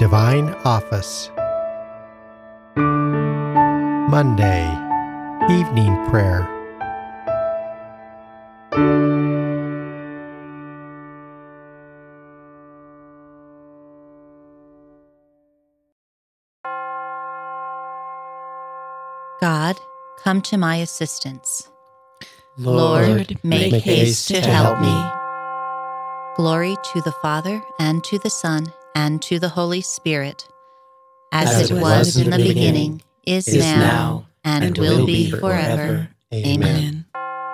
Divine Office. Monday, Evening Prayer. God, come to my assistance. Lord, make haste to help me. Glory to the Father, and to the Son, and to the Holy Spirit, as it was in the beginning, is now, and will be forever. Amen.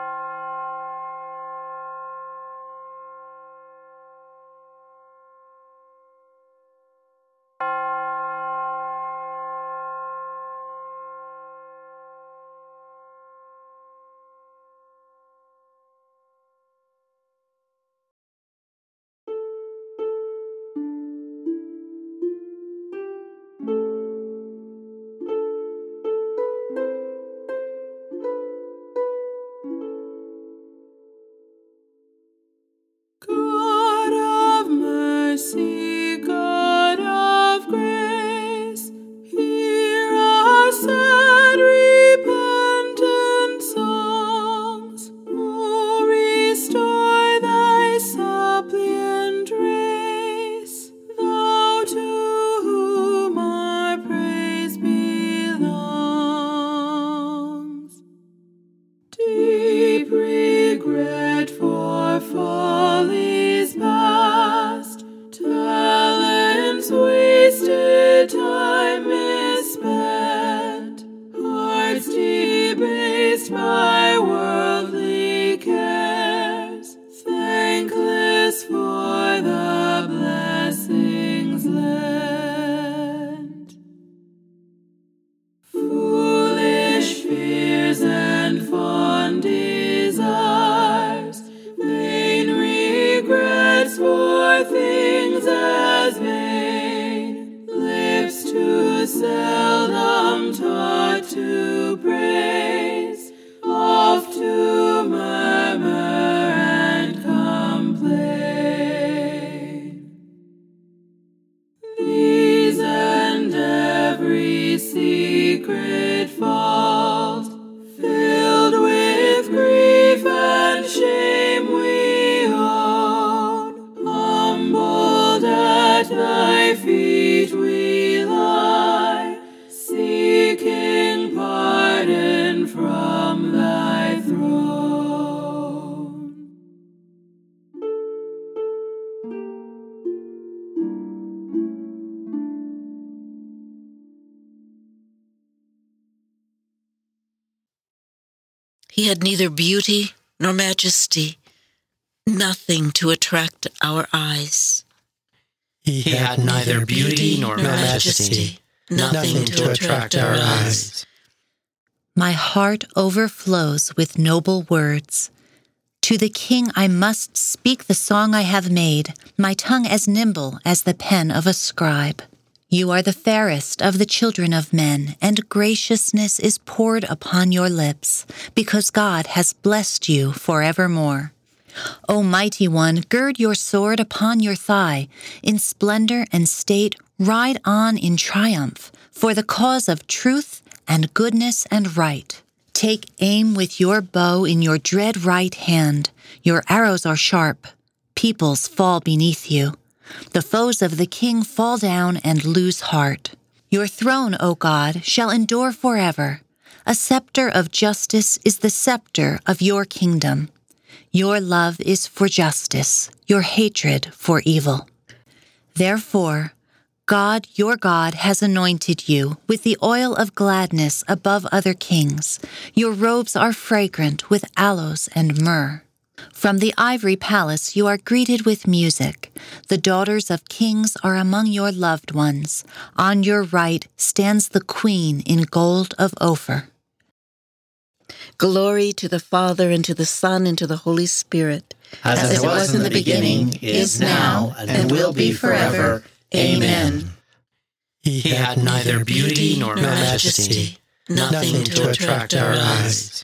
God of mercy, God of grace, hear our sad repentant songs. Oh, restore thy suppliant race, thou to whom our praise belongs. Deep regret for follies past, talents wasted, time misspent, hearts debased by worldly cares, thankless for the blessings lent. Foolish fears and fond desires, vain regrets for things as vain, lips too seldom taught to praise, oft to murmur and complain. These and every secret fault, filled with grief and shame we own, humbled at thy feet we lie, seeking pardon from thy throne. He had neither beauty nor majesty, nothing to attract our eyes. He had neither beauty nor majesty, nothing to attract our eyes. My heart overflows with noble words. To the King I must speak the song I have made, my tongue as nimble as the pen of a scribe. You are the fairest of the children of men, and graciousness is poured upon your lips, because God has blessed you forevermore. O mighty one, gird your sword upon your thigh. In splendor and state, ride on in triumph, for the cause of truth and goodness and right. Take aim with your bow in your dread right hand. Your arrows are sharp. Peoples fall beneath you. The foes of the king fall down and lose heart. Your throne, O God, shall endure forever. A scepter of justice is the scepter of your kingdom. Your love is for justice, your hatred for evil. Therefore, God, your God, has anointed you with the oil of gladness above other kings. Your robes are fragrant with aloes and myrrh. From the ivory palace you are greeted with music. The daughters of kings are among your loved ones. On your right stands the queen in gold of Ophir. Glory to the Father, and to the Son, and to the Holy Spirit, as it was in the beginning, is now, and will be forever. Amen. He had neither beauty nor majesty, nothing to attract our eyes.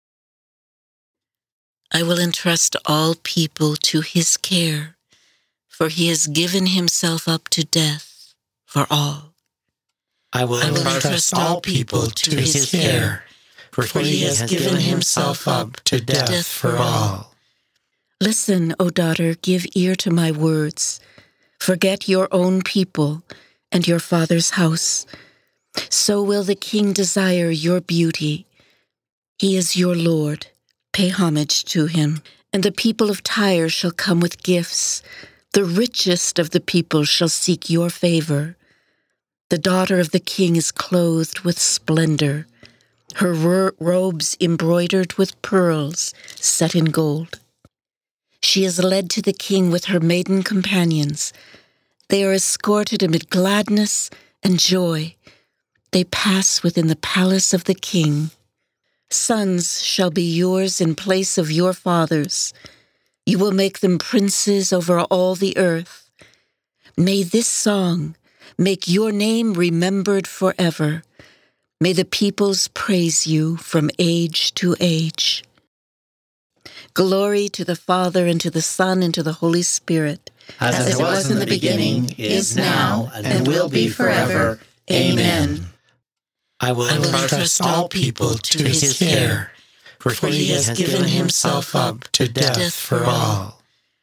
I will entrust all people to his care. for he has given himself up to death for all. I will entrust all people to his care, for he has given himself up to death for all. Listen, O daughter, give ear to my words. Forget your own people and your father's house. So will the king desire your beauty. He is your Lord. Pay homage to him. And the people of Tyre shall come with gifts. The richest of the people shall seek your favor. The daughter of the king is clothed with splendor, her robes embroidered with pearls set in gold. She is led to the king with her maiden companions. They are escorted amid gladness and joy. They pass within the palace of the king. Sons shall be yours in place of your fathers. You will make them princes over all the earth. May this song make your name remembered forever. May the peoples praise you from age to age. Glory to the Father, and to the Son, and to the Holy Spirit. As it was in the beginning, is now, and will be forever. Amen. I will entrust all people to his care, for he has given himself up to death for all.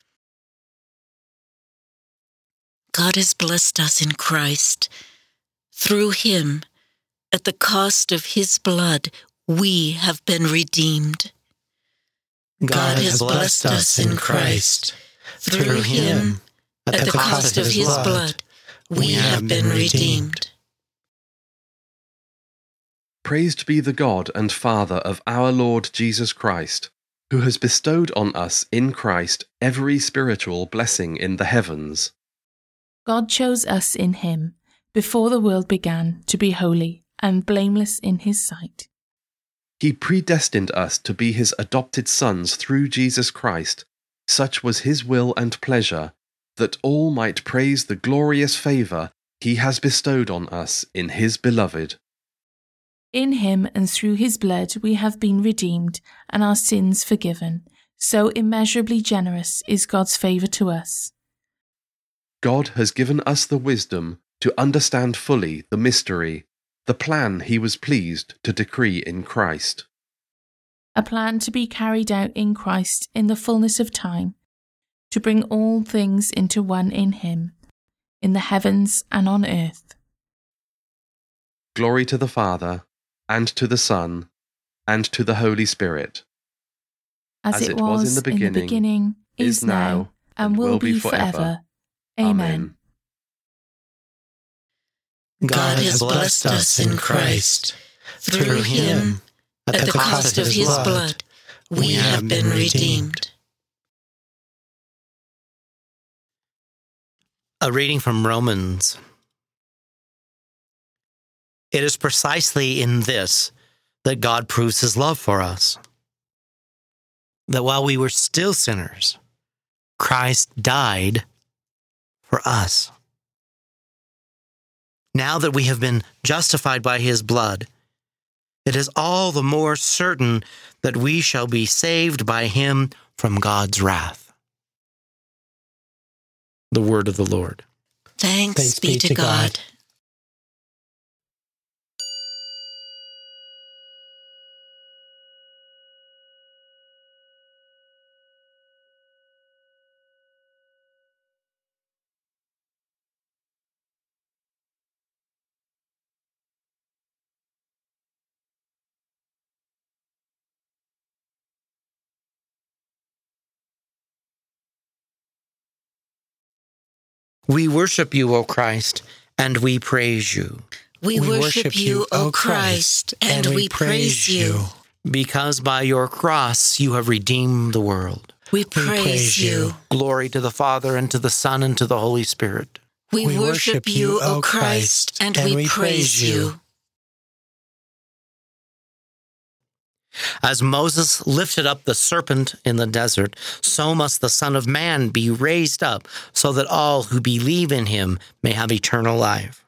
God has blessed us in Christ. Through him, at the cost of his blood, we have been redeemed. God has blessed us in Christ. Through him, at the cost of his blood, we have been redeemed. Praised be the God and Father of our Lord Jesus Christ, who has bestowed on us in Christ every spiritual blessing in the heavens. God chose us in him, before the world began, to be holy and blameless in his sight. He predestined us to be his adopted sons through Jesus Christ. Such was his will and pleasure, that all might praise the glorious favour he has bestowed on us in his beloved. In him and through his blood we have been redeemed and our sins forgiven. So immeasurably generous is God's favour to us. God has given us the wisdom to understand fully the mystery, the plan he was pleased to decree in Christ. A plan to be carried out in Christ in the fullness of time, to bring all things into one in him, in the heavens and on earth. Glory to the Father, and to the Son, and to the Holy Spirit. As it was in the beginning, is now, and will be forever. Amen. God has blessed us in Christ. Through him, at the cost of his blood, we have been redeemed. A reading from Romans. It is precisely in this that God proves his love for us. That while we were still sinners, Christ died for us. Now that we have been justified by his blood, it is all the more certain that we shall be saved by him from God's wrath. The word of the Lord. Thanks be to God. We worship you, O Christ, and we praise you. We worship you, O Christ, and we praise you. Because by your cross you have redeemed the world. We praise you. Glory to the Father, and to the Son, and to the Holy Spirit. We worship you, O Christ, and we praise you. As Moses lifted up the serpent in the desert, so must the Son of Man be raised up, so that all who believe in him may have eternal life.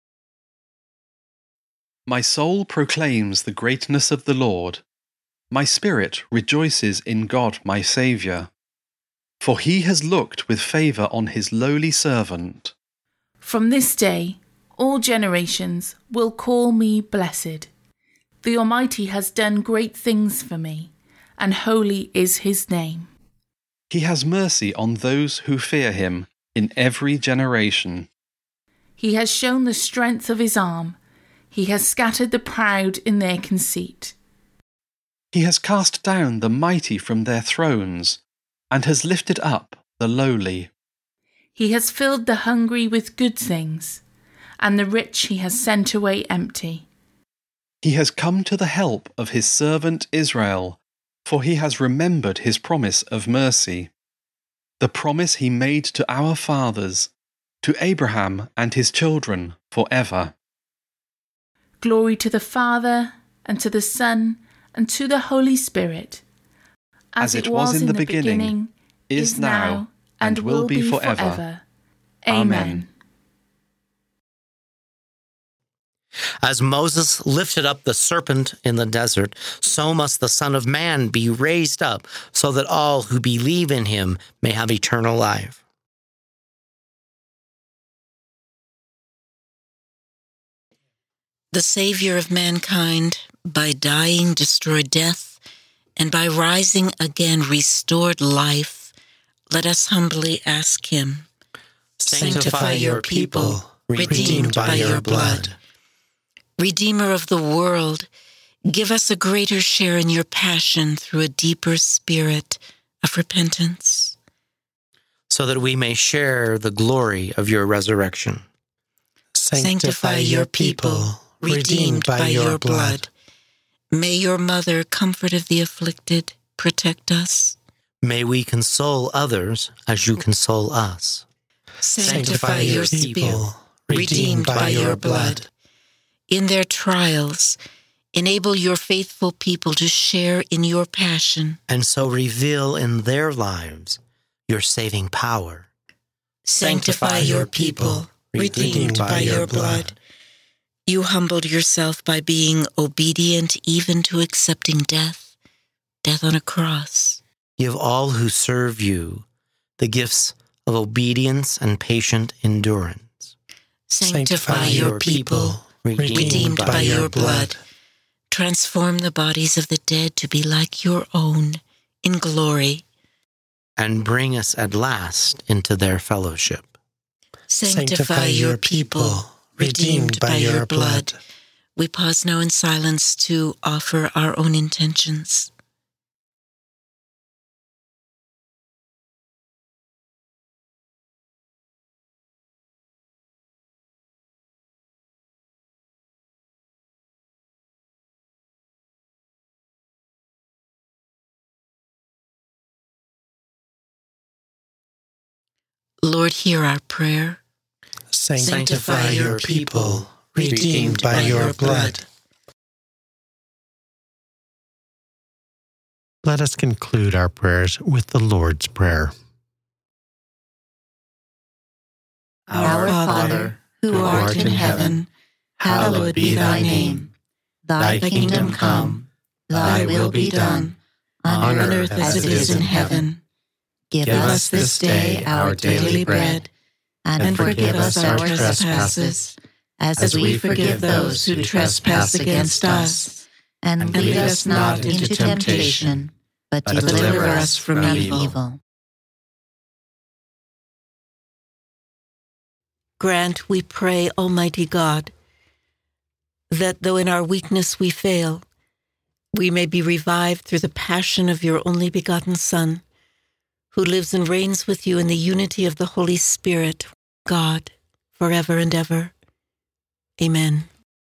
My soul proclaims the greatness of the Lord. My spirit rejoices in God my Saviour. For he has looked with favour on his lowly servant. From this day, all generations will call me blessed. The Almighty has done great things for me, and holy is his name. He has mercy on those who fear him in every generation. He has shown the strength of his arm. He has scattered the proud in their conceit. He has cast down the mighty from their thrones, and has lifted up the lowly. He has filled the hungry with good things, and the rich he has sent away empty. He has come to the help of his servant Israel, for he has remembered his promise of mercy, the promise he made to our fathers, to Abraham and his children forever. Glory to the Father, and to the Son, and to the Holy Spirit, as it was in the beginning, is now, and will be forever. Amen. As Moses lifted up the serpent in the desert, so must the Son of Man be raised up, so that all who believe in him may have eternal life. The Savior of mankind, by dying, destroyed death, and by rising again restored life. Let us humbly ask him. Sanctify your people, redeemed by your blood. Redeemer of the world, give us a greater share in your passion through a deeper spirit of repentance, so that we may share the glory of your resurrection. Sanctify your people, redeemed by your blood. May your mother, comfort of the afflicted, protect us. May we console others as you console us. Sanctify your people, redeemed by your blood. In their trials, enable your faithful people to share in your passion, and so reveal in their lives your saving power. Sanctify your people, redeemed by your blood. You humbled yourself by being obedient even to accepting death on a cross. Give all who serve you the gifts of obedience and patient endurance. Sanctify your people, redeemed by your blood. Transform the bodies of the dead to be like your own in glory. And bring us at last into their fellowship. Sanctify your people, redeemed by your blood. We pause now in silence to offer our own intentions. Lord, hear our prayer. Sanctify your people, redeemed by your blood. Let us conclude our prayers with the Lord's Prayer. Our Father, who art in heaven, hallowed be thy name. Thy kingdom come, thy will be done, on earth as it is in heaven. Give us this day our daily bread, and forgive us our trespasses, as we forgive those who trespass against us. And lead us not into temptation, but deliver us from evil. Grant, we pray, Almighty God, that though in our weakness we fail, we may be revived through the passion of your only begotten Son, who lives and reigns with you in the unity of the Holy Spirit, God, forever and ever. Amen.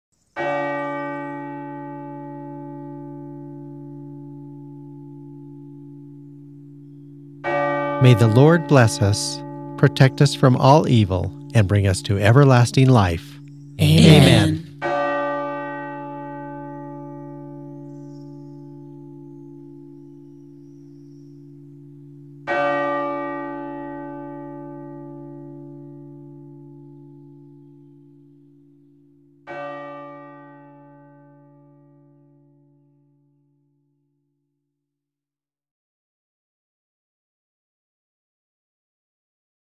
May the Lord bless us, protect us from all evil, and bring us to everlasting life. Amen.